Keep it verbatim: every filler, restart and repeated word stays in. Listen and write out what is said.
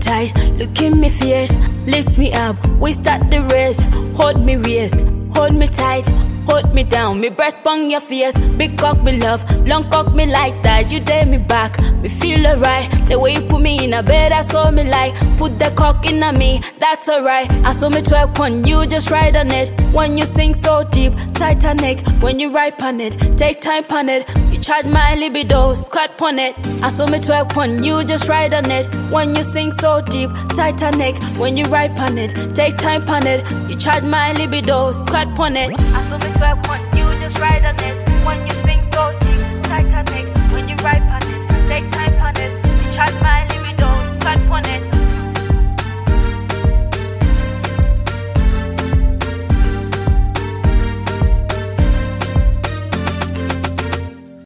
tight, look in me fierce, lift me up, we start the race. Hold me waist, hold me tight, hold me down, me breast on your face. Big cock me love, long cock me like that. You dare me back, me feel alright. The way you put me in a bed, I saw me like. Put the cock in a me, that's alright. I saw me twerk on you, just ride on it. When you sing so deep, Titanic. When you ride on it, take time on it. You charge my libido, squat on it. I saw me twerk on you, just ride on it. When you sing so deep, Titanic. When you ride on it, take time on it. You charge my libido, squat on it. I saw me twerk on you, just ride on it. When you sing so deep, Titanic. When you ride on it, take time on it. You charge my libido, squat on it.